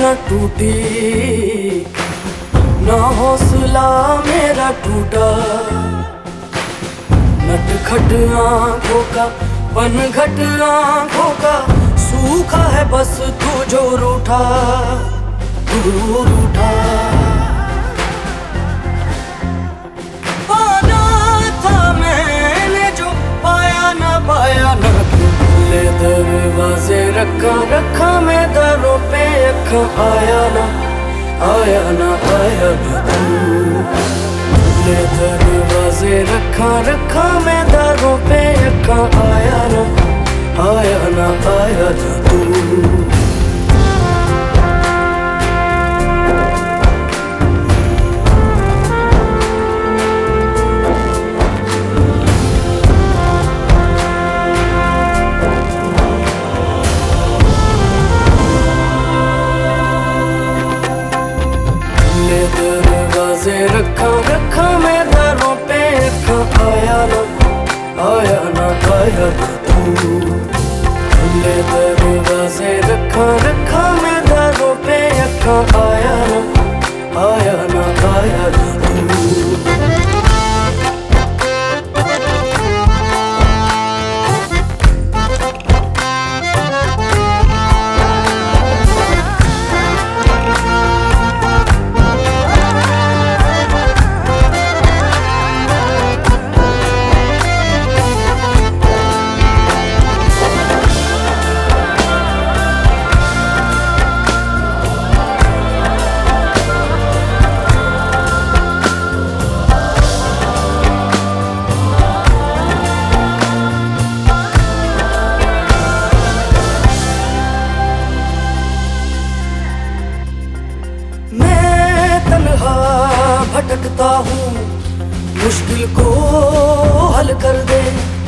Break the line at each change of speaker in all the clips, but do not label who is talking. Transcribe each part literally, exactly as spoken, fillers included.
न टूटी, ना हौसला मेरा टूटा। नटखट आंखों का पनघट आंखों का सूखा है बस तू जो रूठा, तू रूठा। पाना था मैंने जो पाया ना पाया ना, खुले दरवाजे रखा रखा मैं दरों पे अखा। आया ना आया ना आया ना तू, खुले दरवाजे रखा रखा मैं दरों पे अखा। आया ना आया ना आया ना तू। दरवाजे रखा रखा मैं दरों पे अखा। आया ना आया ना आया ना तू, खुले दरवाजे रखा रखा मैं दरों पे अखा। आया ना आया ना आया ना तू। भटकता हूँ मुश्किल को हल कर दे,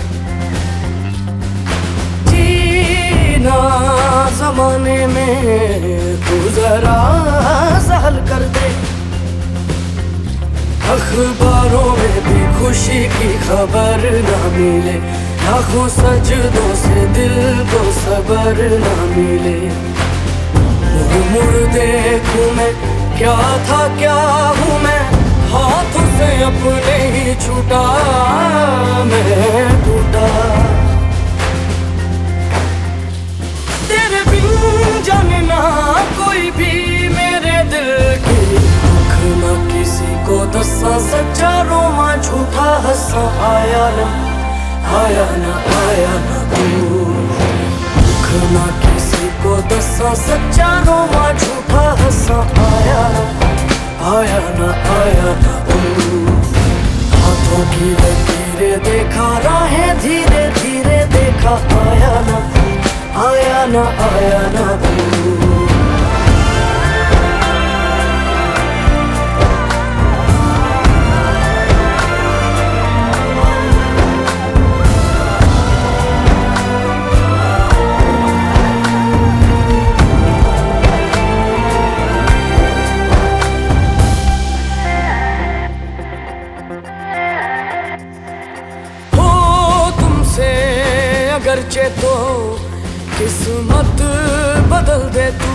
जीना जमाने में तू जरा सहल कर दे। अखबारों में भी खुशी की खबर ना मिले, लाखों सजदों से दिल को सबर ना मिले। मुड़ मुड़ देखूं मैं क्या था क्या हूँ मैं, हाथों से अपने ही छूटा मैं टूटा। तेरे बिन जाने ना कोई भी मेरे दिल की, दुख ना किसी को दसा सच्चा रोमा झूठा हंसा। आया ना आया ना आया ना तू, दुख ना किसी को दसा सच्चा रोमा झूठा हंसा। आया ना आया ना आया ना तू, हाथों की लकीरें देखा राहें धीरे धीरे देखा। आया ना आया ना आया ना तू। अगरचे तो किस्मत बदल दे तू,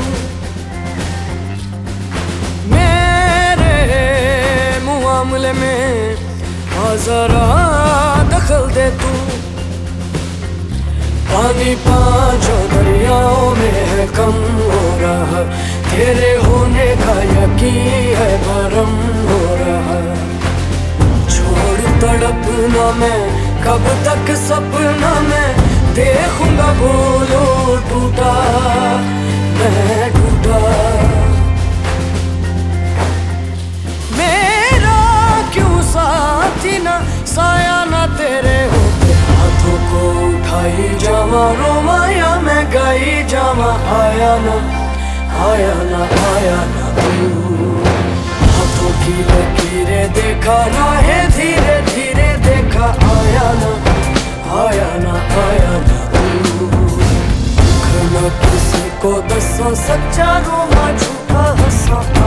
मेरे मुआमले में आ जरा दखल दे तू। पानी पांचों दरियाओं में है कम हो रहा, तेरे होने का यकीन है भरम हो रहा। छोड़ तड़पना मैं कब तक सपना में देखूंगा बोलो टूटा मैं टूटा। मेरा क्यों साथी ना साया ना तेरे होते, हाथों को उठाई जावा रोमाया मैं गाई जावा। आया ना आया ना आया ना तू, हाथों की लकीरें देखा राहें धीरे धीरे देखा। आया ना आया ना आया ना तू, दुख ना किसी को दसा सच्चा रोमा झूठा हंसा।